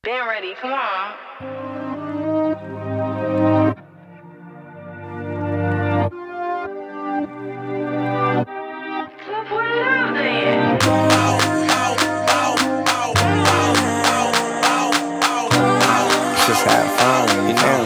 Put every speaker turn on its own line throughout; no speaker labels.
Been ready, come on. So put it out there.
Just have fun, you know.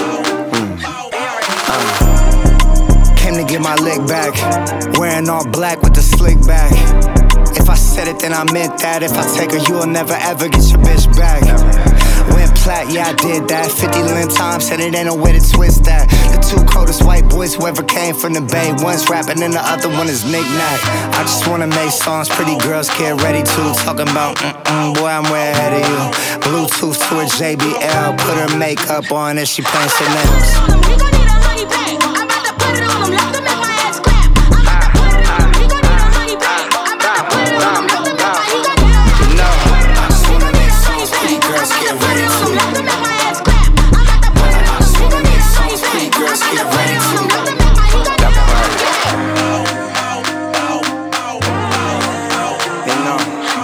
Came to get my lick back, wearing all black with the slick back. If I said it, then I meant that. If I take her, you'll never ever get your bitch back. Went plat, yeah, I did that 50 million times, said it ain't no way to twist that. The two coldest white boys who ever came from the Bay. One's rapping and the other one is knick-knack. I just wanna make songs pretty girls get ready to. Talking about, boy, I'm way ahead of you. Bluetooth to her JBL, put her makeup on and she playing Chanel.
We gon' need a honey bag. I'm about to put it on them, let them make my ass clap. I'm about to put it on them. We gon' need a honey bag. I'm about to put it on them, let them make my ass clap.
No, I just wanna make songs pretty girls get ready to.
Let them make my ass clap. I'm about to put it on them.
I just wanna make songs pretty girls get ready to. You know.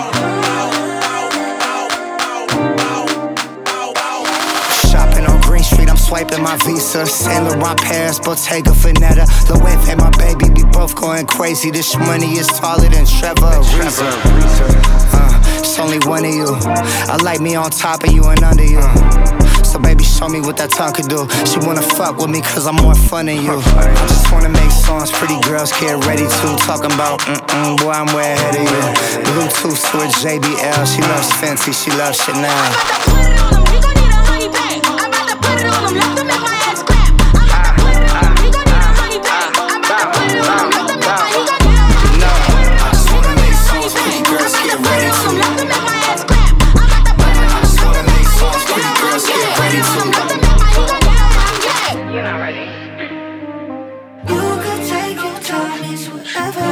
Shopping on Green Street, I'm swiping my Visa. Saint Laurent, Paris, Bottega Veneta. Loewe, my baby, we both going crazy. This money is taller than Trevor Ariza. It's only one of you. I like me on top of you and under you. So baby, show me what that tongue can do. She wanna fuck with me cause I'm more fun than you. I just wanna make songs pretty girls get ready to. Talking about, boy, I'm way ahead of you. Bluetooth to her JBL. She loves Fenty, she loves Chanel.
I'm about to put it on them. We gon' need a honey bag. I'm about to put it on them, let them make my ass clap. I'm about to put it on them. We gon' need a honey bag. I'm about to put it on them, let them make my ass clap.
No, I just wanna make songs pretty girls get ready to.
Let them make my ass clap. I'm about to put it on them.
I just wanna make songs pretty girls get ready to.
You're not ready.
You could take your time, it's whatever.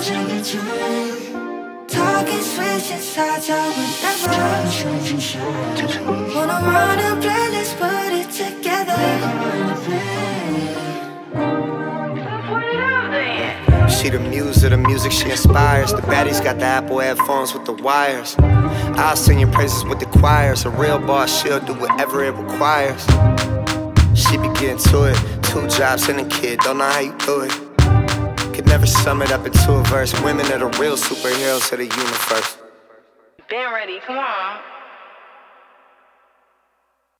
Talking, switching sides, I would never. Wanna run a playlist, put it together.
So put it out there.
She the muse of the music she inspires. The baddies got the Apple headphones with the wires. I'll sing your praises with the choirs. A real boss, she'll do whatever it requires. She be getting to it. 2 jobs and a kid, don't know how you do it. Could never sum it up into a verse. Women are the real superheroes of the universe.
Been ready, come on.